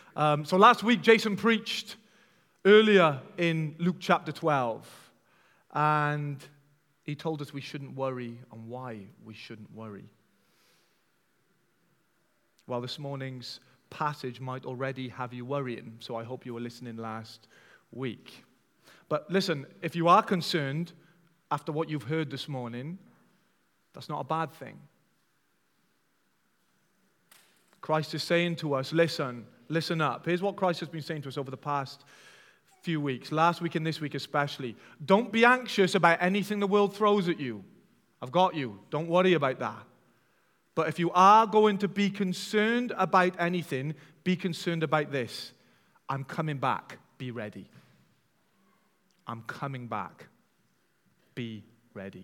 So last week, Jason preached earlier in Luke chapter 12, and he told us we shouldn't worry and why we shouldn't worry. Well, this morning's passage might already have you worrying, so I hope you were listening last week. But listen, if you are concerned after what you've heard this morning, that's not a bad thing. Christ is saying to us, listen up. Here's what Christ has been saying to us over the past few weeks, last week and this week especially. Don't be anxious about anything the world throws at you. I've got you. Don't worry about that. But if you are going to be concerned about anything, be concerned about this. I'm coming back. Be ready. I'm coming back. Be ready.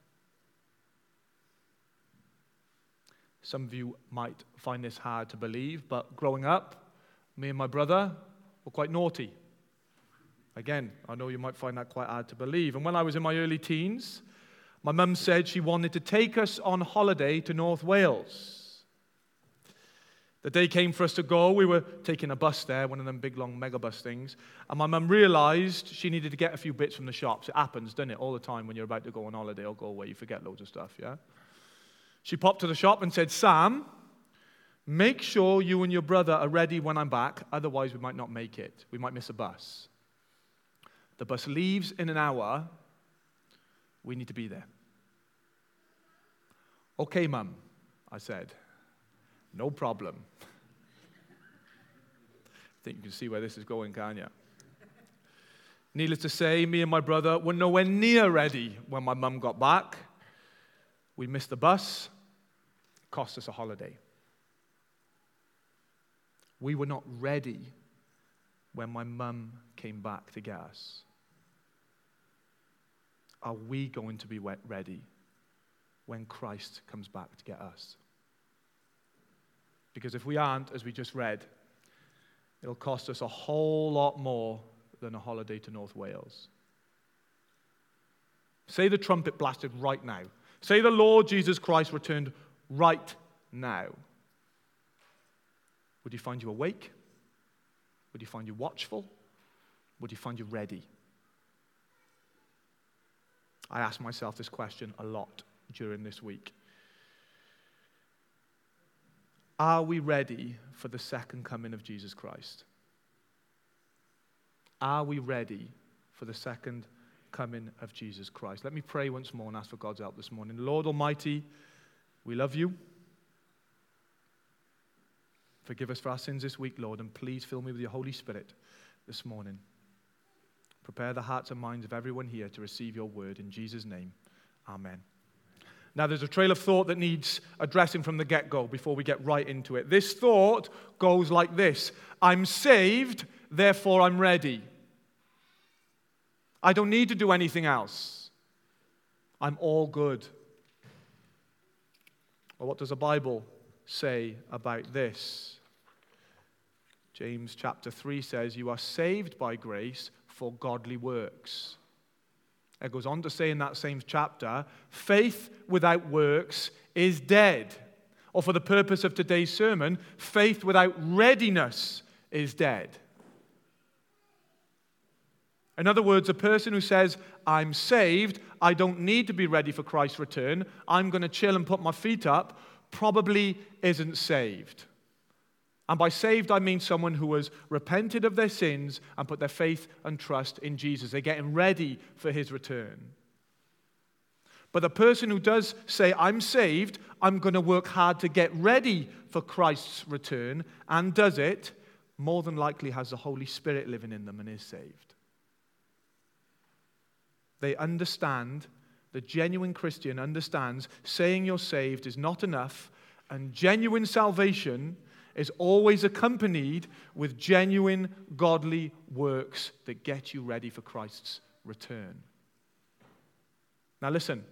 Some of you might find this hard to believe, but growing up, me and my brother were quite naughty. Again, I know you might find that quite hard to believe. And when I was in my early teens, my mum said she wanted to take us on holiday to North Wales. The day came for us to go. We were taking a bus there, one of them big, long megabus things. And my mum realized she needed to get a few bits from the shops. It happens, doesn't it, all the time when you're about to go on holiday or go away. You forget loads of stuff, yeah? She popped to the shop and said, Sam, make sure you and your brother are ready when I'm back. Otherwise, we might not make it. We might miss a bus. The bus leaves in an hour. We need to be there. Okay, Mum, I said. No problem. I think you can see where this is going, can't you? Needless to say, me and my brother were nowhere near ready when my mum got back. We missed the bus. It cost us a holiday. We were not ready when my mum came back to get us. Are we going to be ready when Christ comes back to get us? Because if we aren't, as we just read, it'll cost us a whole lot more than a holiday to North Wales. Say the trumpet blasted right now. Say the Lord Jesus Christ returned right now. Would he find you awake? Would he find you watchful? Would he find you ready? I ask myself this question a lot during this week. Are we ready for the second coming of Jesus Christ? Are we ready for the second coming of Jesus Christ? Let me pray once more and ask for God's help this morning. Lord Almighty, we love you. Forgive us for our sins this week, Lord, and please fill me with your Holy Spirit this morning. Prepare the hearts and minds of everyone here to receive your word. In Jesus' name, amen. Now, there's a trail of thought that needs addressing from the get-go before we get right into it. This thought goes like this. I'm saved, therefore I'm ready. I don't need to do anything else. I'm all good. Well, what does the Bible say about this? James chapter 3 says, you are saved by grace for godly works. It goes on to say in that same chapter, faith without works is dead. Or for the purpose of today's sermon, faith without readiness is dead. In other words, a person who says, I'm saved, I don't need to be ready for Christ's return, I'm going to chill and put my feet up, probably isn't saved. And by saved, I mean someone who has repented of their sins and put their faith and trust in Jesus. They're getting ready for his return. But the person who does say, I'm saved, I'm going to work hard to get ready for Christ's return, and does it, more than likely has the Holy Spirit living in them and is saved. They understand, the genuine Christian understands, saying you're saved is not enough, and genuine salvation is always accompanied with genuine godly works that get you ready for Christ's return. Now listen,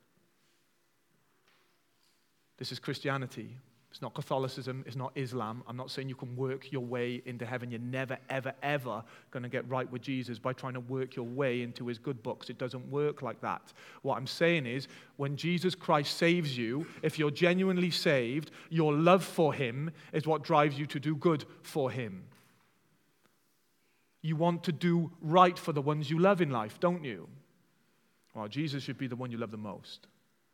this is Christianity. It's not Catholicism. It's not Islam. I'm not saying you can work your way into heaven. You're never, ever, ever going to get right with Jesus by trying to work your way into his good books. It doesn't work like that. What I'm saying is, when Jesus Christ saves you, if you're genuinely saved, your love for him is what drives you to do good for him. You want to do right for the ones you love in life, don't you? Well, Jesus should be the one you love the most.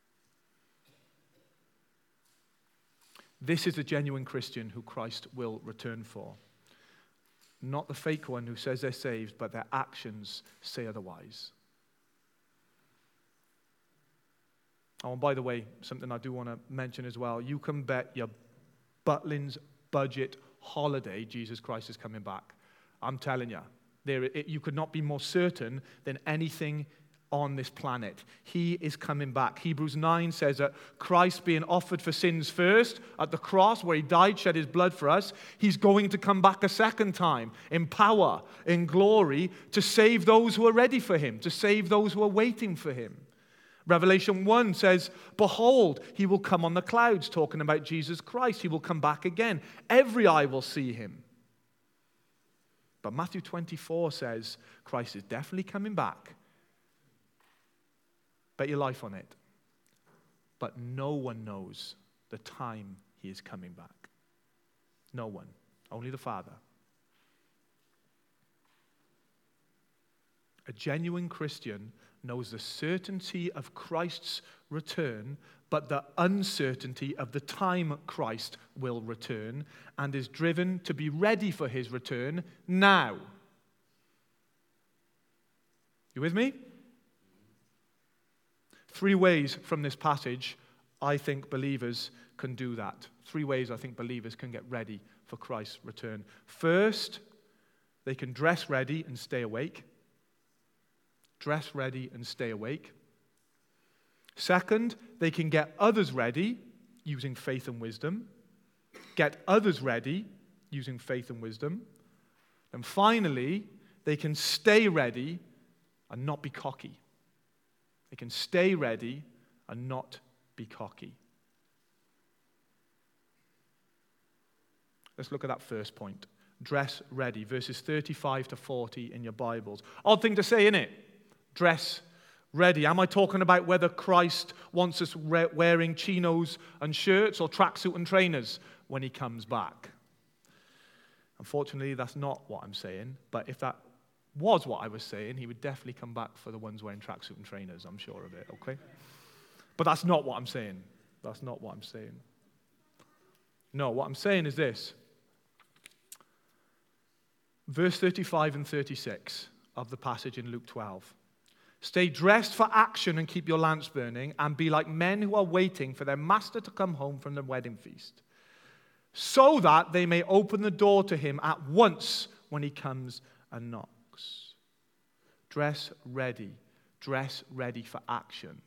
This is a genuine Christian who Christ will return for. Not the fake one who says they're saved, but their actions say otherwise. Oh, and by the way, something I do want to mention as well. You can bet your Butlins budget holiday Jesus Christ is coming back. I'm telling you. You could not be more certain than anything on this planet. He is coming back. Hebrews 9 says that Christ being offered for sins first at the cross where he died, shed his blood for us, he's going to come back a second time in power, in glory, to save those who are ready for him, to save those who are waiting for him. Revelation 1 says, behold, he will come on the clouds, talking about Jesus Christ. He will come back again. Every eye will see him. But Matthew 24 says Christ is definitely coming back. Bet your life on it. But no one knows the time he is coming back. No one. Only the Father. A genuine Christian knows the certainty of Christ's return, but the uncertainty of the time Christ will return, and is driven to be ready for his return now. You with me? 3 ways from this passage I think believers can do that. 3 ways I think believers can get ready for Christ's return. First, they can dress ready and stay awake. Dress ready and stay awake. Second, they can get others ready using faith and wisdom. Get others ready using faith and wisdom. And finally, they can stay ready and not be cocky. They can stay ready and not be cocky. Let's look at that first point. Dress ready. Verses 35 to 40 in your Bibles. Odd thing to say, isn't it? Dress ready. Am I talking about whether Christ wants us wearing chinos and shirts or tracksuit and trainers when he comes back? Unfortunately, that's not what I'm saying. But if that was what I was saying, he would definitely come back for the ones wearing tracksuit and trainers, I'm sure of it, okay? But that's not what I'm saying. That's not what I'm saying. No, what I'm saying is this. Verse 35 and 36 of the passage in Luke 12. Stay dressed for action and keep your lamps burning, and be like men who are waiting for their master to come home from the wedding feast, so that they may open the door to him at once when he comes and knocks. Dress ready. Dress ready for action.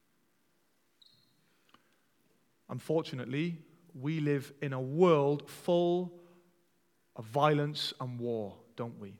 Unfortunately, we live in a world full of violence and war, don't we?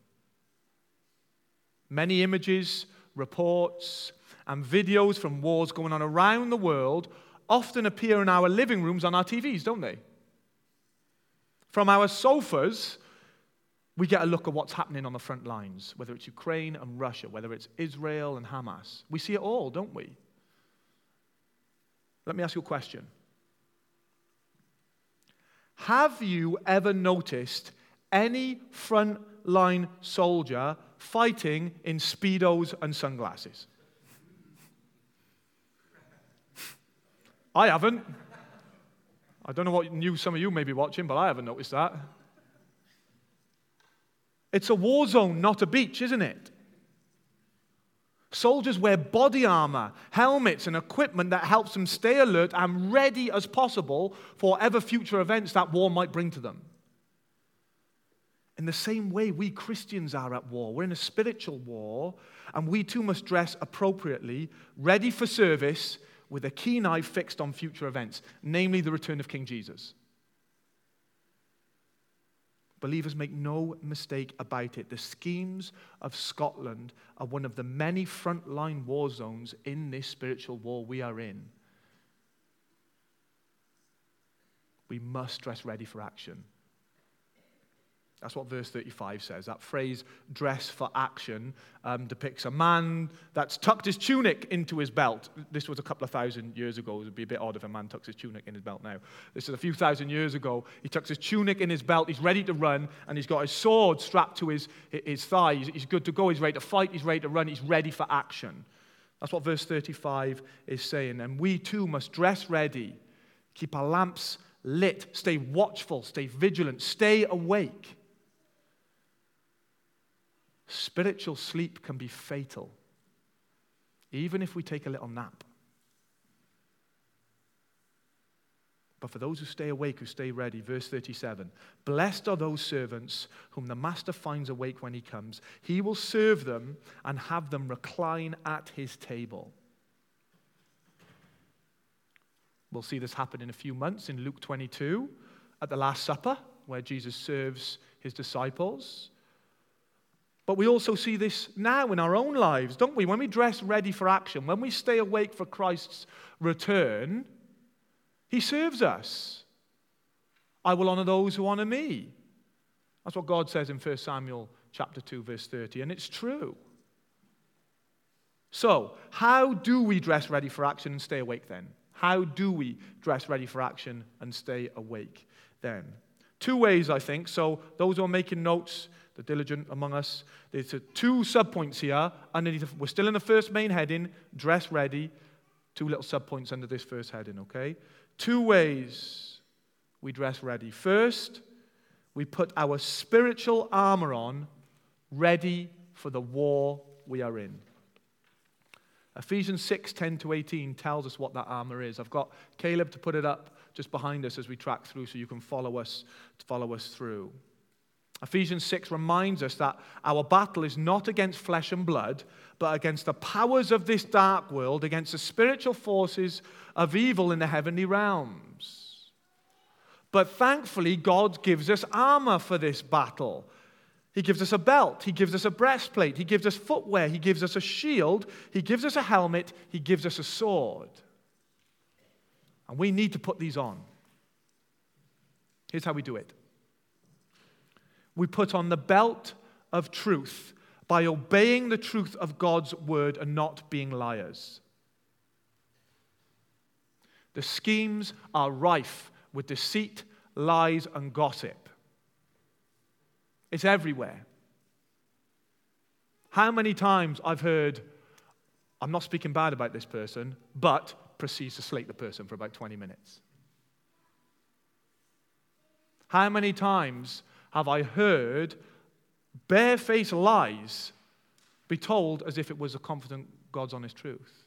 Many images, reports, and videos from wars going on around the world often appear in our living rooms on our TVs, don't they? From our sofas, we get a look at what's happening on the front lines, whether it's Ukraine and Russia, whether it's Israel and Hamas. We see it all, don't we? Let me ask you a question. Have you ever noticed any front-line soldier fighting in Speedos and sunglasses? I haven't. I don't know what news some of you may be watching, but I haven't noticed that. It's a war zone, not a beach, isn't it? Soldiers wear body armor, helmets, and equipment that helps them stay alert and ready as possible for whatever future events that war might bring to them. In the same way, we Christians are at war. We're in a spiritual war, and we too must dress appropriately, ready for service, with a keen eye fixed on future events, namely the return of King Jesus. Believers, make no mistake about it. The schemes of Scotland are one of the many frontline war zones in this spiritual war we are in. We must dress ready for action. That's what verse 35 says. That phrase, dress for action, depicts a man that's tucked his tunic into his belt. This was a couple of thousand years ago. It would be a bit odd if a man tucks his tunic in his belt now. This is a few thousand years ago. He tucks his tunic in his belt. He's ready to run, and he's got his sword strapped to his thigh. He's good to go. He's ready to fight. He's ready to run. He's ready for action. That's what verse 35 is saying. And we too must dress ready, keep our lamps lit, stay watchful, stay vigilant, stay awake. Spiritual sleep can be fatal, even if we take a little nap. But for those who stay awake, who stay ready, verse 37, blessed are those servants whom the master finds awake when he comes. He will serve them and have them recline at his table. We'll see this happen in a few months in Luke 22 at the Last Supper, where Jesus serves his disciples. But we also see this now in our own lives, don't we? When we dress ready for action, when we stay awake for Christ's return, he serves us. I will honor those who honor me. That's what God says in 1 Samuel chapter 2, verse 30, and it's true. So, how do we dress ready for action and stay awake then? How do we dress ready for action and stay awake then? Two ways, I think. So, those who are making notes, the diligent among us, there's two subpoints here underneath. We're still in the first main heading, dress ready. Two little subpoints under this first heading, okay? Two ways we dress ready. First, we put our spiritual armor on, ready for the war we are in. Ephesians 6:10-18 tells us what that armor is. I've got Caleb to put it up just behind us as we track through so you can follow us through. Ephesians 6 reminds us that our battle is not against flesh and blood, but against the powers of this dark world, against the spiritual forces of evil in the heavenly realms. But thankfully, God gives us armor for this battle. He gives us a belt. He gives us a breastplate. He gives us footwear. He gives us a shield. He gives us a helmet. He gives us a sword. And we need to put these on. Here's how we do it. We put on the belt of truth by obeying the truth of God's word and not being liars. The schemes are rife with deceit, lies, and gossip. It's everywhere. How many times I've heard, I'm not speaking bad about this person, but proceeds to slate the person for about 20 minutes. How many times have I heard barefaced lies be told as if it was a confident God's honest truth?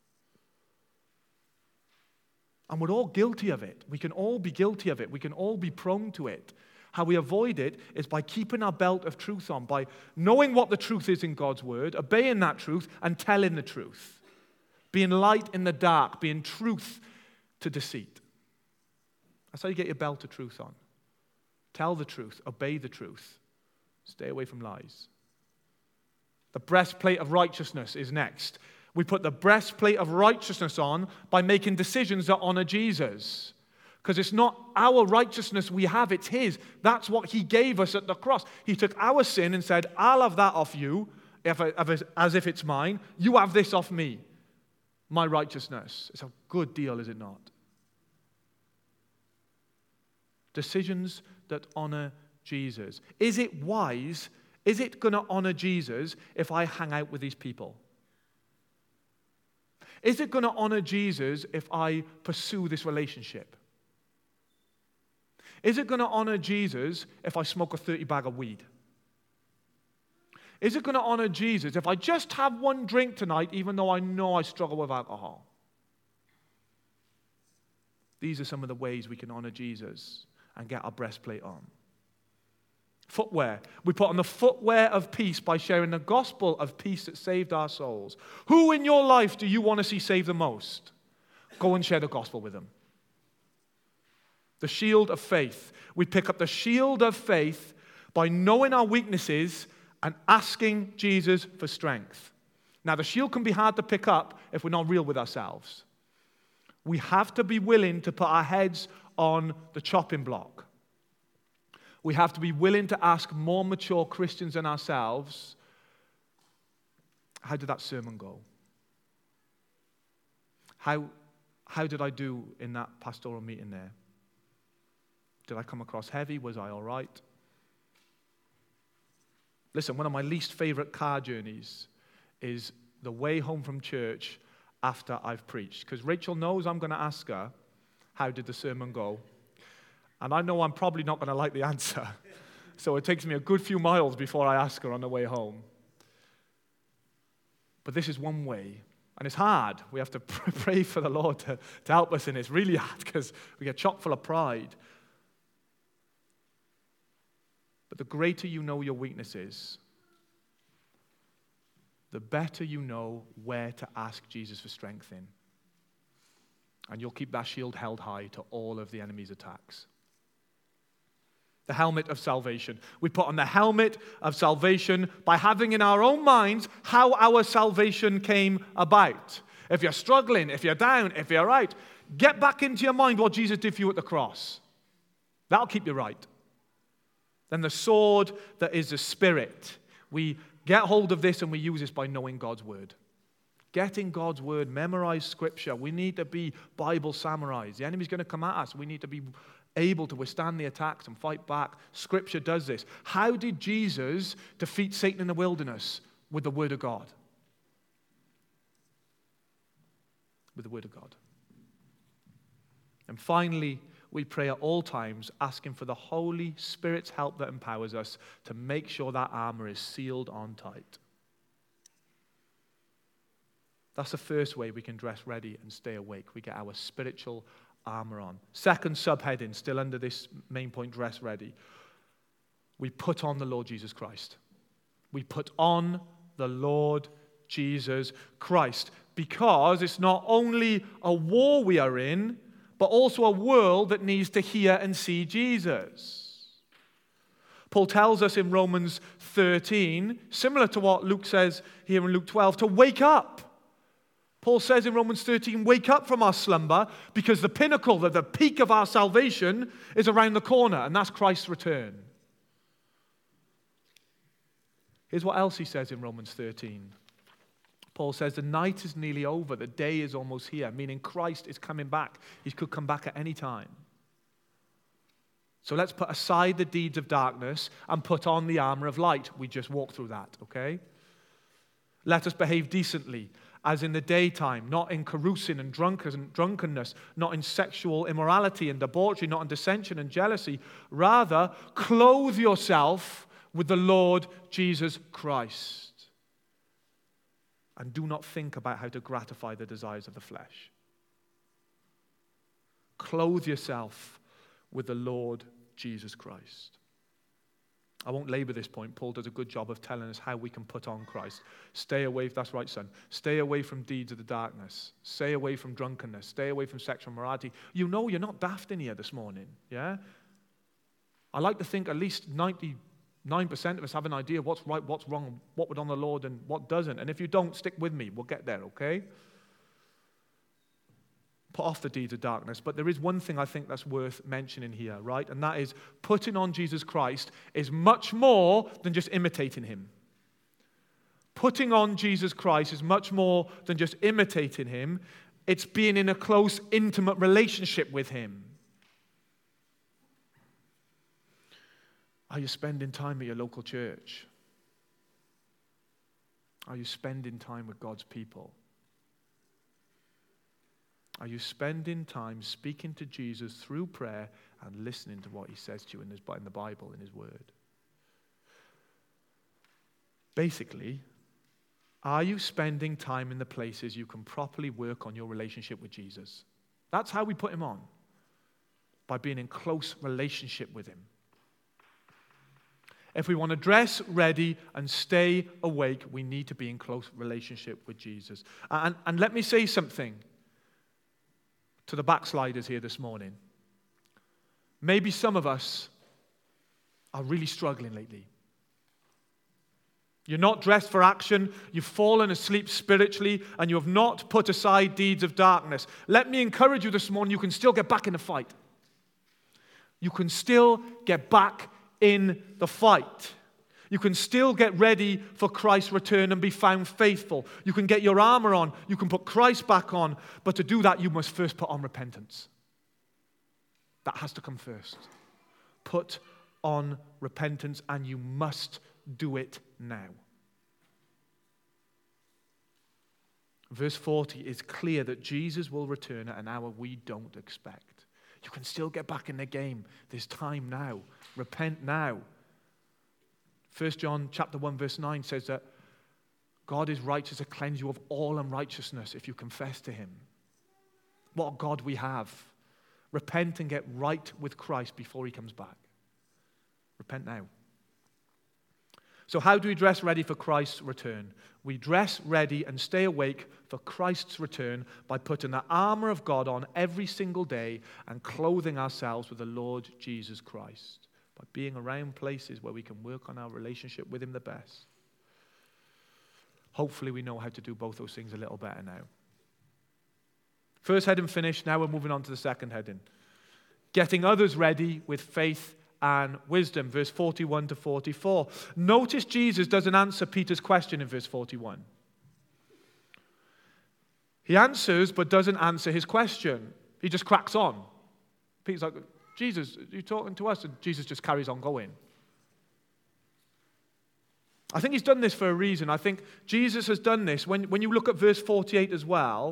And we're all guilty of it. We can all be guilty of it. We can all be prone to it. How we avoid it is by keeping our belt of truth on, by knowing what the truth is in God's word, obeying that truth, and telling the truth. Being light in the dark, being truth to deceit. That's how you get your belt of truth on. Tell the truth, obey the truth, stay away from lies. The breastplate of righteousness is next. We put the breastplate of righteousness on by making decisions that honor Jesus. Because it's not our righteousness we have, it's his. That's what he gave us at the cross. He took our sin and said, I'll have that off you as if it's mine. You have this off me, my righteousness. It's a good deal, is it not? Decisions that honor Jesus. Is it wise? Is it going to honor Jesus if I hang out with these people? Is it going to honor Jesus if I pursue this relationship? Is it going to honor Jesus if I smoke a 30 bag of weed? Is it going to honor Jesus if I just have one drink tonight even though I know I struggle with alcohol? These are some of the ways we can honor Jesus and get our breastplate on. Footwear. We put on the footwear of peace by sharing the gospel of peace that saved our souls. Who in your life do you want to see saved the most? Go and share the gospel with them. The shield of faith. We pick up the shield of faith by knowing our weaknesses and asking Jesus for strength. Now, the shield can be hard to pick up if we're not real with ourselves. We have to be willing to put our heads on the chopping block. We have to be willing to ask more mature Christians than ourselves, how did that sermon go? How did I do in that pastoral meeting there? Did I come across heavy? Was I all right? Listen, one of my least favorite car journeys is the way home from church after I've preached. Because Rachel knows I'm going to ask her, how did the sermon go? And I know I'm probably not going to like the answer. So it takes me a good few miles before I ask her on the way home. But this is one way. And it's hard. We have to pray for the Lord to help us, and it's really hard because we get chock full of pride. But the greater you know your weaknesses, the better you know where to ask Jesus for strength in. And you'll keep that shield held high to all of the enemy's attacks. The helmet of salvation. We put on the helmet of salvation by having in our own minds how our salvation came about. If you're struggling, if you're down, if you're out, get back into your mind what Jesus did for you at the cross. That'll keep you right. Then the sword that is the Spirit. We get hold of this and we use this by knowing God's word. Get in God's word, memorize scripture. We need to be Bible samurais. The enemy's going to come at us. We need to be able to withstand the attacks and fight back. Scripture does this. How did Jesus defeat Satan in the wilderness? With the word of God. With the word of God. And finally, we pray at all times, asking for the Holy Spirit's help that empowers us to make sure that armor is sealed on tight. That's the first way we can dress ready and stay awake. We get our spiritual armor on. Second subheading, still under this main point, dress ready. We put on the Lord Jesus Christ. We put on the Lord Jesus Christ. Because it's not only a war we are in, but also a world that needs to hear and see Jesus. Paul tells us in Romans 13, similar to what Luke says here in Luke 12, to wake up. Paul says in Romans 13, wake up from our slumber, because the pinnacle, the peak of our salvation is around the corner, and that's Christ's return. Here's what else he says in Romans 13. Paul says the night is nearly over, the day is almost here, meaning Christ is coming back. He could come back at any time. So let's put aside the deeds of darkness and put on the armor of light. We just walked through that, okay? Let us behave decently, as in the daytime, not in carousing and drunkenness, not in sexual immorality and debauchery, not in dissension and jealousy. Rather, clothe yourself with the Lord Jesus Christ. And do not think about how to gratify the desires of the flesh. Clothe yourself with the Lord Jesus Christ. I won't labor this point. Paul does a good job of telling us how we can put on Christ. Stay away, that's right, son. Stay away from deeds of the darkness. Stay away from drunkenness. Stay away from sexual immorality. You know you're not daft in here this morning, yeah? I like to think at least 99% of us have an idea of what's right, what's wrong, what would honor the Lord and what doesn't. And if you don't, stick with me. We'll get there, okay? Put off the deeds of darkness. But there is one thing I think that's worth mentioning here, right? And that is putting on Jesus Christ is much more than just imitating him. Putting on Jesus Christ is much more than just imitating him. It's being in a close, intimate relationship with him. Are you spending time at your local church? Are you spending time with God's people? Are you spending time speaking to Jesus through prayer and listening to what he says to you in the Bible, in his word? Basically, are you spending time in the places you can properly work on your relationship with Jesus? That's how we put him on, by being in close relationship with him. If we want to dress ready and stay awake, we need to be in close relationship with Jesus. And let me say something to the backsliders here this morning. Maybe some of us are really struggling lately. You're not dressed for action, you've fallen asleep spiritually, and you have not put aside deeds of darkness. Let me encourage you this morning, you can still get back in the fight. You can still get back in the fight. You can still get ready for Christ's return and be found faithful. You can get your armor on. You can put Christ back on. But to do that, you must first put on repentance. That has to come first. Put on repentance, and you must do it now. Verse 40 is clear that Jesus will return at an hour we don't expect. You can still get back in the game. There's time now. Repent now. 1 John chapter 1 verse 9 says that God is righteous to cleanse you of all unrighteousness if you confess to him. What a God we have. Repent and get right with Christ before he comes back. Repent now. So how do we dress ready for Christ's return? We dress ready and stay awake for Christ's return by putting the armor of God on every single day and clothing ourselves with the Lord Jesus Christ. By being around places where we can work on our relationship with him the best. Hopefully we know how to do both those things a little better now. First heading finished, now we're moving on to the second heading. Getting others ready with faith and wisdom, verse 41 to 44. Notice Jesus doesn't answer Peter's question in verse 41. He answers but doesn't answer his question. He just cracks on. Peter's like, Jesus, are you talking to us? And Jesus just carries on going. I think he's done this for a reason. I think Jesus has done this. When you look at verse 48 as well,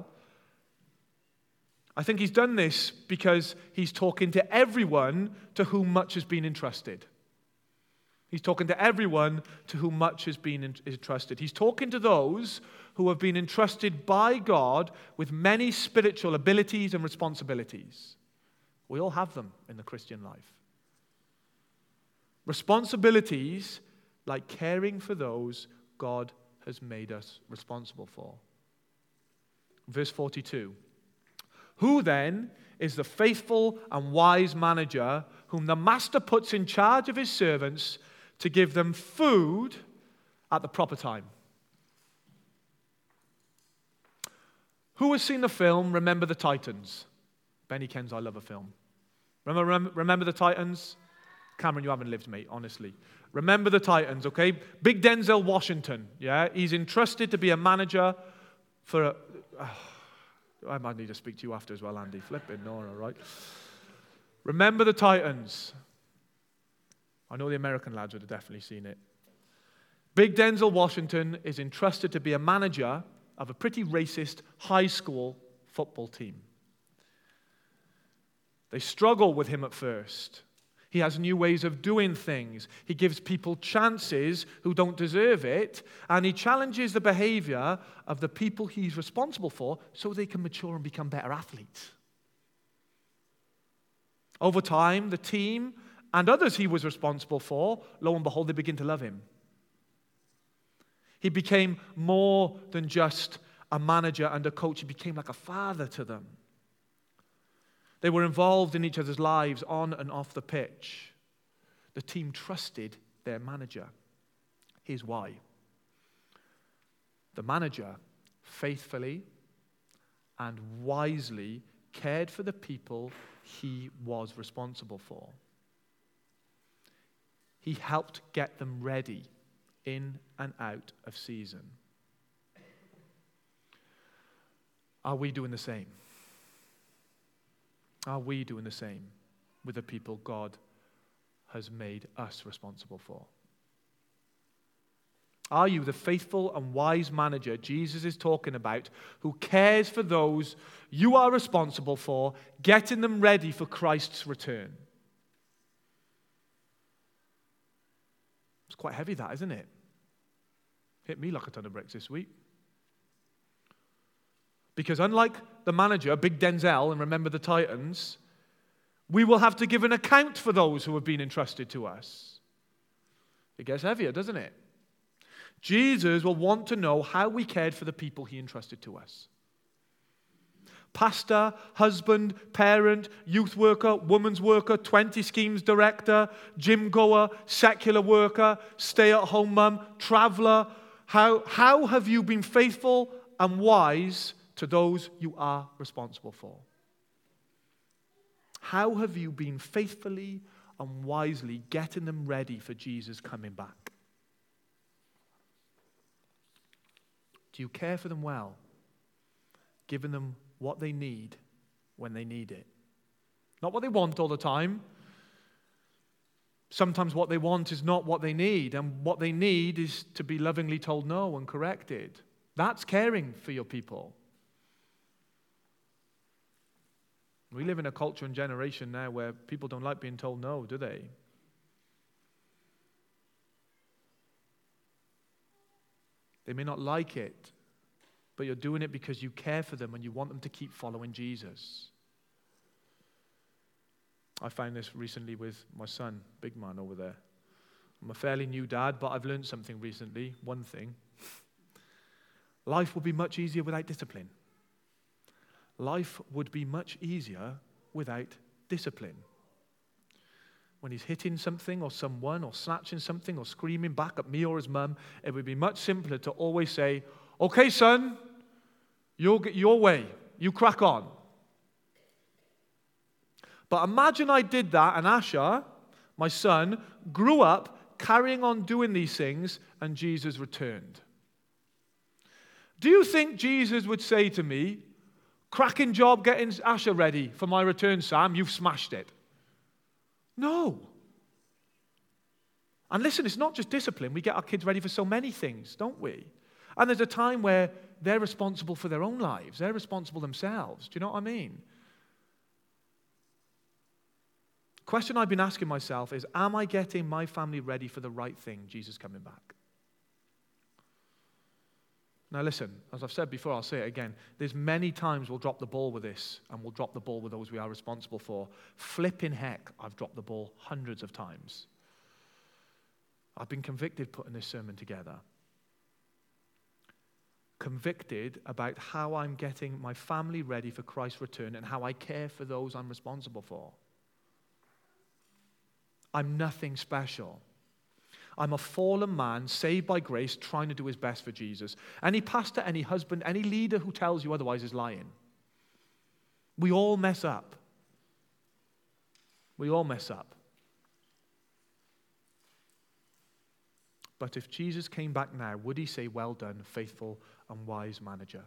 I think he's done this because he's talking to everyone to whom much has been entrusted. He's talking to everyone to whom much has been entrusted. He's talking to those who have been entrusted by God with many spiritual abilities and responsibilities. We all have them in the Christian life. Responsibilities like caring for those God has made us responsible for. Verse 42. Who then is the faithful and wise manager whom the master puts in charge of his servants to give them food at the proper time? Who has seen the film Remember the Titans? Benny Ken's I Love a Film. Remember the Titans? Cameron, you haven't lived, mate, honestly. Remember the Titans, okay? Big Denzel Washington, yeah? He's entrusted to be a manager for I might need to speak to you after as well, Andy. Flipping, no, all right. Remember the Titans. I know the American lads would have definitely seen it. Big Denzel Washington is entrusted to be a manager of a pretty racist high school football team. They struggle with him at first. He has new ways of doing things. He gives people chances who don't deserve it, and he challenges the behavior of the people he's responsible for so they can mature and become better athletes. Over time, the team and others he was responsible for, lo and behold, they begin to love him. He became more than just a manager and a coach. He became like a father to them. They were involved in each other's lives on and off the pitch. The team trusted their manager. Here's why. The manager faithfully and wisely cared for the people he was responsible for. He helped get them ready in and out of season. Are we doing the same? Are we doing the same with the people God has made us responsible for? Are you the faithful and wise manager Jesus is talking about who cares for those you are responsible for, getting them ready for Christ's return? It's quite heavy, that, isn't it? Hit me like a ton of bricks this week. Because unlike the manager, Big Denzel, and Remember the Titans, we will have to give an account for those who have been entrusted to us. It gets heavier, doesn't it? Jesus will want to know how we cared for the people he entrusted to us. Pastor, husband, parent, youth worker, woman's worker, 20 schemes director, gym goer, secular worker, stay-at-home mum, traveler. How have you been faithful and wise to those you are responsible for? How have you been faithfully and wisely getting them ready for Jesus coming back? Do you care for them well, giving them what they need when they need it? Not what they want all the time. Sometimes what they want is not what they need, and what they need is to be lovingly told no and corrected. That's caring for your people. We live in a culture and generation now where people don't like being told no, do they? They may not like it, but you're doing it because you care for them and you want them to keep following Jesus. I found this recently with my son, big man over there. I'm a fairly new dad, but I've learned something recently. One thing. Life would be much easier without discipline. Life would be much easier without discipline. When he's hitting something or someone or snatching something or screaming back at me or his mum, it would be much simpler to always say, okay, son, you'll get your way. You crack on. But imagine I did that and Asher, my son, grew up carrying on doing these things and Jesus returned. Do you think Jesus would say to me, cracking job getting Asher ready for my return, Sam, you've smashed it? No. And listen, it's not just discipline. We get our kids ready for so many things, don't we? And there's a time where they're responsible for their own lives. They're responsible themselves. Do you know what I mean? Question I've been asking myself is, am I getting my family ready for the right thing, Jesus coming back? Now listen, as I've said before, I'll say it again. There's many times we'll drop the ball with this, and we'll drop the ball with those we are responsible for. Flipping heck, I've dropped the ball hundreds of times. I've been convicted putting this sermon together. Convicted about how I'm getting my family ready for Christ's return and how I care for those I'm responsible for. I'm nothing special. I'm a fallen man, saved by grace, trying to do his best for Jesus. Any pastor, any husband, any leader who tells you otherwise is lying. We all mess up. We all mess up. But if Jesus came back now, would he say, well done, faithful and wise manager?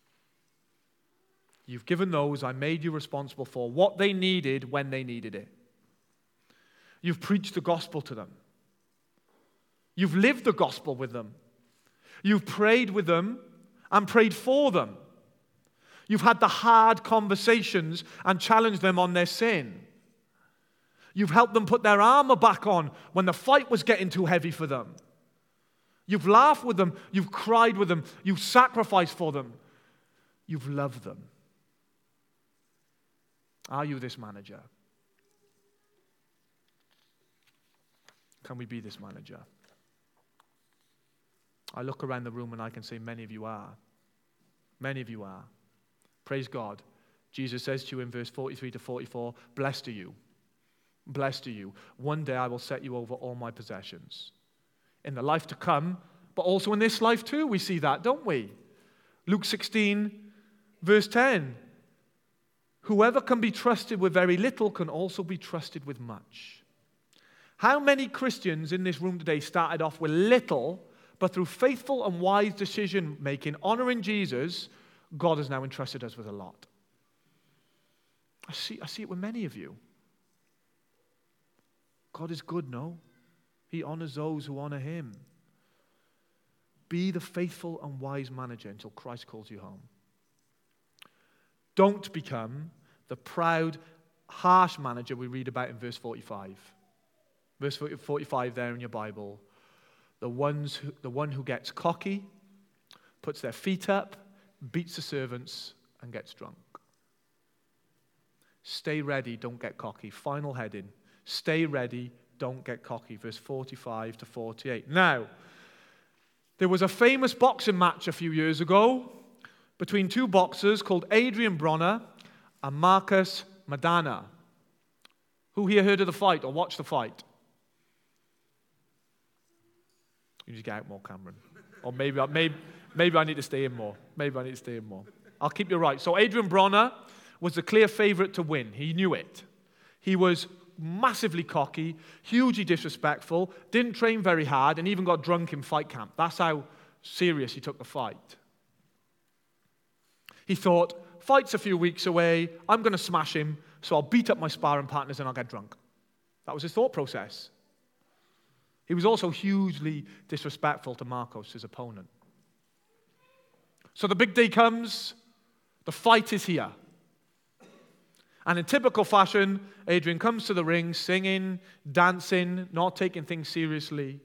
You've given those I made you responsible for what they needed when they needed it. You've preached the gospel to them. You've lived the gospel with them. You've prayed with them and prayed for them. You've had the hard conversations and challenged them on their sin. You've helped them put their armor back on when the fight was getting too heavy for them. You've laughed with them. You've cried with them. You've sacrificed for them. You've loved them. Are you this manager? Can we be this manager? I look around the room and I can say many of you are. Many of you are. Praise God. Jesus says to you in verse 43 to 44, blessed are you. Blessed are you. One day I will set you over all my possessions. In the life to come, but also in this life too, we see that, don't we? Luke 16, verse 10. Whoever can be trusted with very little can also be trusted with much. How many Christians in this room today started off with little, but through faithful and wise decision-making, honoring Jesus, God has now entrusted us with a lot. I see it with many of you. God is good, no? He honors those who honor him. Be the faithful and wise manager until Christ calls you home. Don't become the proud, harsh manager we read about in verse 45. Verse 45 there in your Bible. The one who gets cocky, puts their feet up, beats the servants, and gets drunk. Stay ready, don't get cocky. Final heading. Stay ready, don't get cocky. Verse 45 to 48. Now, there was a famous boxing match a few years ago between two boxers called Adrian Bronner and Marcus Maidana. Who here heard of the fight or watched the fight? You need to get out more, Cameron. Or maybe I need to stay in more. Maybe I need to stay in more. I'll keep you right. So Adrian Bronner was the clear favorite to win. He knew it. He was massively cocky, hugely disrespectful, didn't train very hard, and even got drunk in fight camp. That's how serious he took the fight. He thought, fight's a few weeks away, I'm going to smash him, so I'll beat up my sparring partners and I'll get drunk. That was his thought process. He was also hugely disrespectful to Marcos, his opponent. So the big day comes, the fight is here. And in typical fashion, Adrian comes to the ring singing, dancing, not taking things seriously.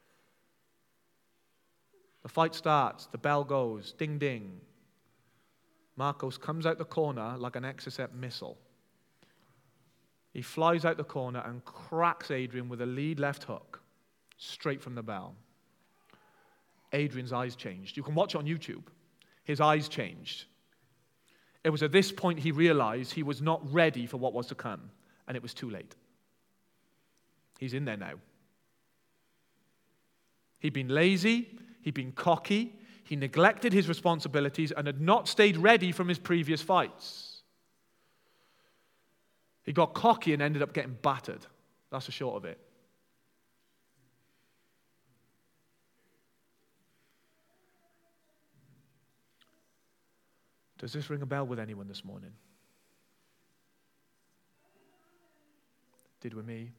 The fight starts, the bell goes, ding, ding. Marcos comes out the corner like an Exocet missile. He flies out the corner and cracks Adrian with a lead left hook, straight from the bell. Adrian's eyes changed. You can watch it on YouTube. His eyes changed. It was at this point he realized he was not ready for what was to come, and it was too late. He's in there now. He'd been lazy, he'd been cocky, he neglected his responsibilities and had not stayed ready from his previous fights. He got cocky and ended up getting battered. That's the short of it. Does this ring a bell with anyone this morning? Did with me?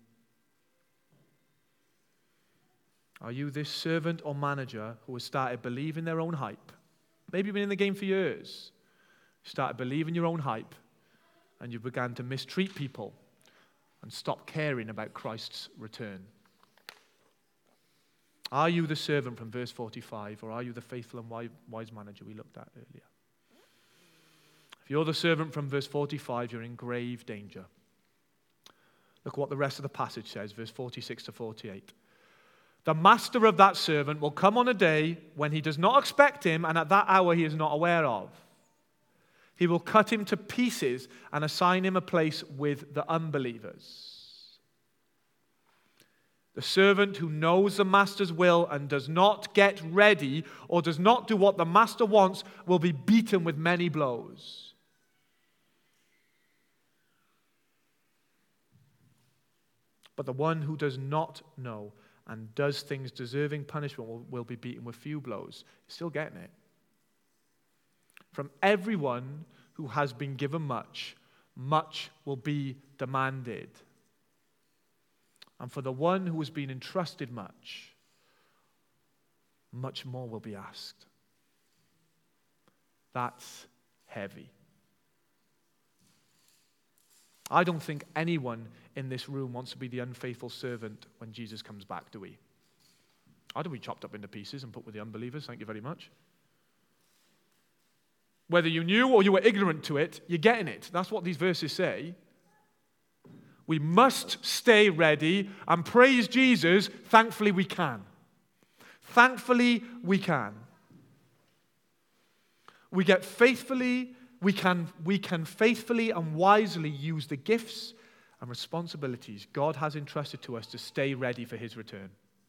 Are you this servant or manager who has started believing their own hype? Maybe you've been in the game for years. You started believing your own hype, and you began to mistreat people and stop caring about Christ's return. Are you the servant from verse 45, or are you the faithful and wise manager we looked at earlier? If you're the servant from verse 45, you're in grave danger. Look what the rest of the passage says, verse 46 to 48. The master of that servant will come on a day when he does not expect him, and at that hour he is not aware of. He will cut him to pieces and assign him a place with the unbelievers. The servant who knows the master's will and does not get ready or does not do what the master wants will be beaten with many blows. But the one who does not know and does things deserving punishment will be beaten with few blows. Still getting it. From everyone who has been given much, much will be demanded. And for the one who has been entrusted much, much more will be asked. That's heavy. I don't think anyone in this room wants to be the unfaithful servant when Jesus comes back, do we? I don't be chopped up into pieces and put with the unbelievers, thank you very much. Whether you knew or you were ignorant to it, you're getting it. That's what these verses say. We must stay ready and praise Jesus. Thankfully we can. Thankfully we can. We can faithfully and wisely use the gifts and responsibilities God has entrusted to us to stay ready for his return.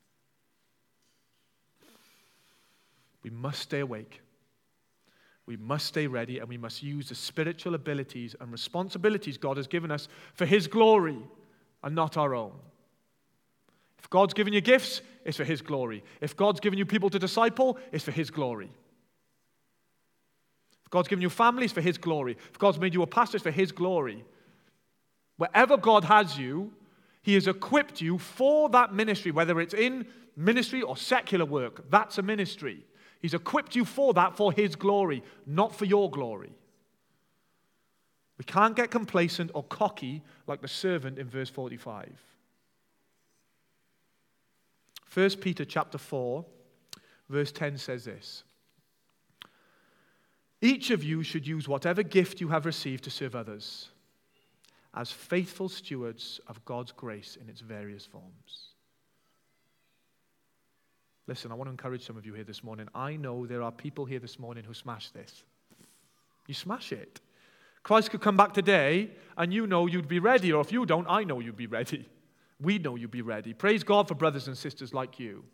We must stay awake. We must stay ready, and we must use the spiritual abilities and responsibilities God has given us for his glory and not our own. If God's given you gifts, it's for his glory. If God's given you people to disciple, it's for his glory. If God's given you families, for his glory. If God's made you a pastor, it's for his glory. Wherever God has you, he has equipped you for that ministry, whether it's in ministry or secular work. That's a ministry. He's equipped you for that for his glory, not for your glory. We can't get complacent or cocky like the servant in verse 45. 1 Peter chapter 4, verse 10 says this. Each of you should use whatever gift you have received to serve others as faithful stewards of God's grace in its various forms. Listen, I want to encourage some of you here this morning. I know there are people here this morning who smash this. You smash it. Christ could come back today, and you know you'd be ready. Or if you don't, I know you'd be ready. We know you'd be ready. Praise God for brothers and sisters like you.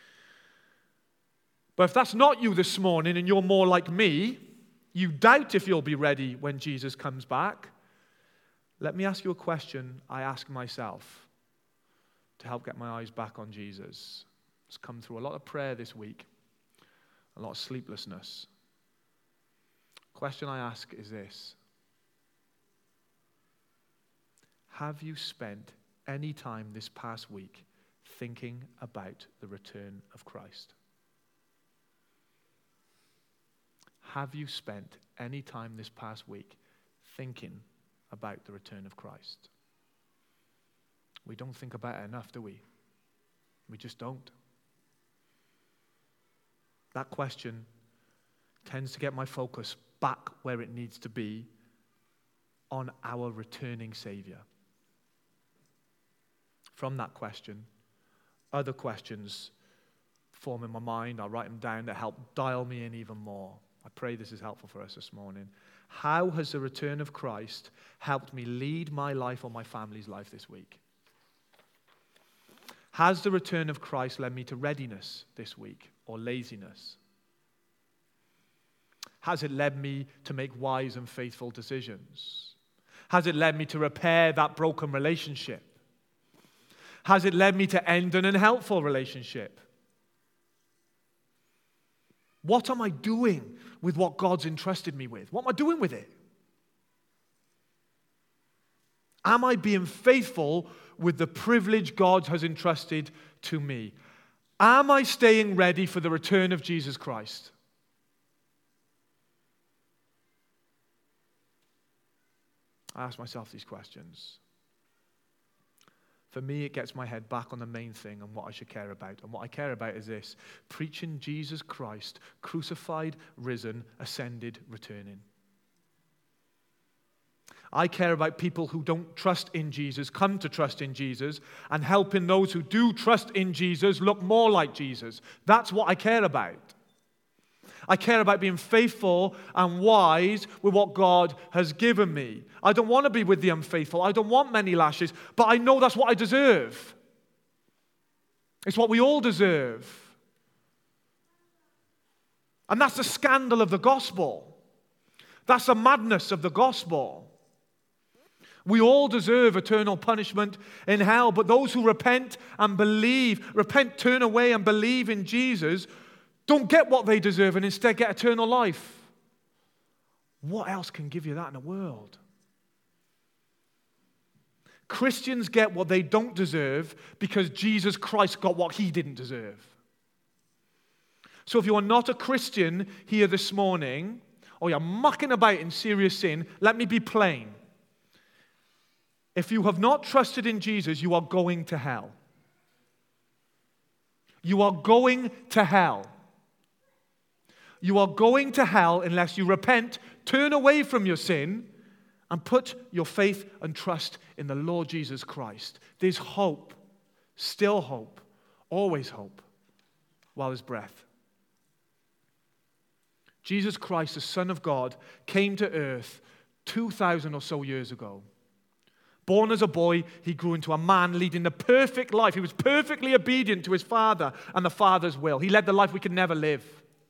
But if that's not you this morning, and you're more like me, you doubt if you'll be ready when Jesus comes back, let me ask you a question I ask myself to help get my eyes back on Jesus. It's come through a lot of prayer this week, a lot of sleeplessness. The question I ask is this: have you spent any time this past week thinking about the return of Christ? Have you spent any time this past week thinking about the return of Christ? We don't think about it enough, do we? We just don't. That question tends to get my focus back where it needs to be, on our returning Savior. From that question, other questions form in my mind. I write them down to help dial me in even more. I pray this is helpful for us this morning. How has the return of Christ helped me lead my life or my family's life this week? Has the return of Christ led me to readiness this week or laziness? Has it led me to make wise and faithful decisions? Has it led me to repair that broken relationship? Has it led me to end an unhelpful relationship? What am I doing with what God's entrusted me with? What am I doing with it? Am I being faithful with the privilege God has entrusted to me? Am I staying ready for the return of Jesus Christ? I ask myself these questions. For me, it gets my head back on the main thing and what I should care about. And what I care about is this: preaching Jesus Christ, crucified, risen, ascended, returning. I care about people who don't trust in Jesus, come to trust in Jesus, and helping those who do trust in Jesus look more like Jesus. That's what I care about. I care about being faithful and wise with what God has given me. I don't want to be with the unfaithful. I don't want many lashes, but I know that's what I deserve. It's what we all deserve. And that's the scandal of the gospel. That's the madness of the gospel. We all deserve eternal punishment in hell, but those who repent, turn away and believe in Jesus, don't get what they deserve and instead get eternal life. What else can give you that in the world? Christians get what they don't deserve because Jesus Christ got what he didn't deserve. So if you are not a Christian here this morning, or you're mucking about in serious sin, let me be plain. If you have not trusted in Jesus, you are going to hell. You are going to hell. You are going to hell unless you repent, turn away from your sin, and put your faith and trust in the Lord Jesus Christ. There's hope, still hope, always hope, while there's breath. Jesus Christ, the Son of God, came to earth 2,000 or so years ago. Born as a boy, he grew into a man leading the perfect life. He was perfectly obedient to his Father and the Father's will. He led the life we could never live.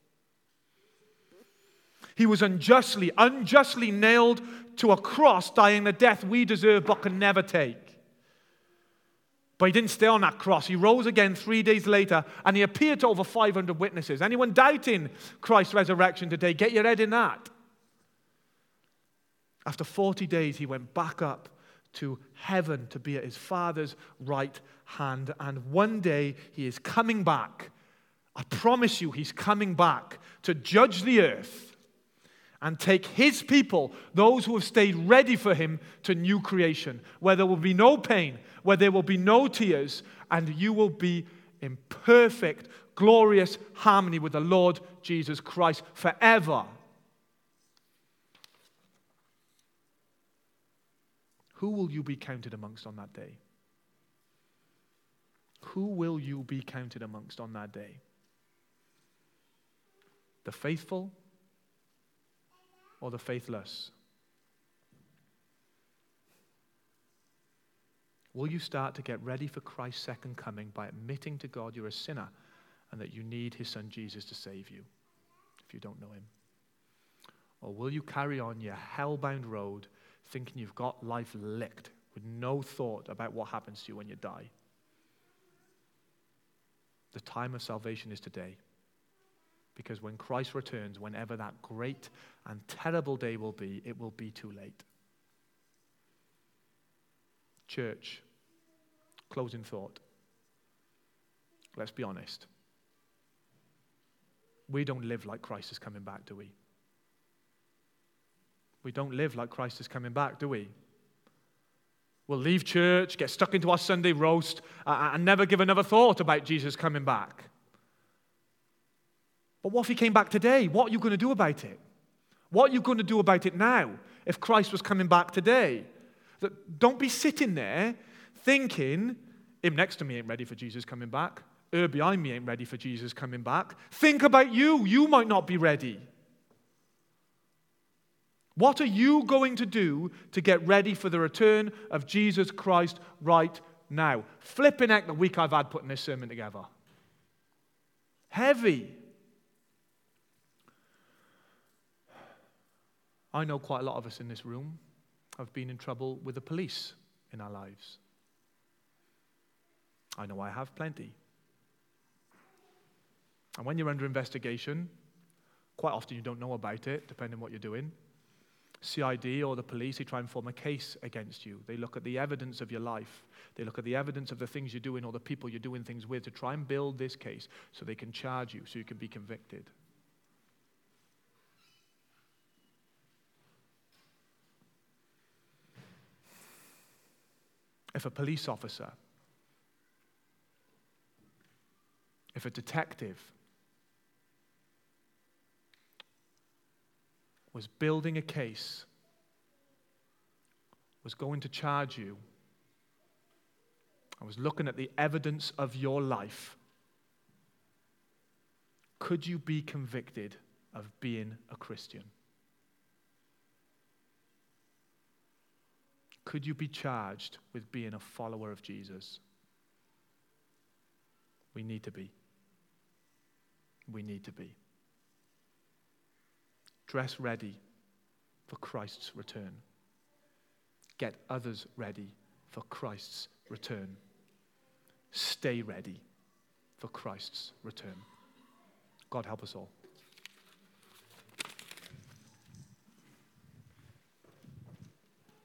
He was unjustly nailed to a cross, dying the death we deserve but can never take. But he didn't stay on that cross. He rose again 3 days later, and he appeared to over 500 witnesses. Anyone doubting Christ's resurrection today, get your head in that. After 40 days, he went back up to heaven to be at his Father's right hand. And one day, he is coming back. I promise you, he's coming back to judge the earth and take his people, those who have stayed ready for him, to new creation, where there will be no pain, where there will be no tears, and you will be in perfect, glorious harmony with the Lord Jesus Christ forever. Who will you be counted amongst on that day? Who will you be counted amongst on that day? The faithful or the faithless? Will you start to get ready for Christ's second coming by admitting to God you're a sinner and that you need his Son Jesus to save you if you don't know him? Or will you carry on your hell-bound road thinking you've got life licked with no thought about what happens to you when you die. The time of salvation is today. Because when Christ returns, whenever that great and terrible day will be, it will be too late. Church, closing thought. Let's be honest. We don't live like Christ is coming back, do we? We don't live like Christ is coming back, do we? We'll leave church, get stuck into our Sunday roast, and never give another thought about Jesus coming back. But what if he came back today? What are you going to do about it? What are you going to do about it now if Christ was coming back today? Don't be sitting there thinking, him next to me ain't ready for Jesus coming back. Her behind me ain't ready for Jesus coming back. Think about you. You might not be ready. What are you going to do to get ready for the return of Jesus Christ right now? Flipping heck the week I've had putting this sermon together. Heavy. I know quite a lot of us in this room have been in trouble with the police in our lives. I know I have plenty. And when you're under investigation, quite often you don't know about it, depending on what you're doing. CID or the police, they try and form a case against you. They look at the evidence of your life. They look at the evidence of the things you're doing or the people you're doing things with to try and build this case so they can charge you, so you can be convicted. If a police officer, if a detective was building a case, was going to charge you, and was looking at the evidence of your life, could you be convicted of being a Christian? Could you be charged with being a follower of Jesus? We need to be. We need to be. Dress ready for Christ's return. Get others ready for Christ's return. Stay ready for Christ's return. God help us all.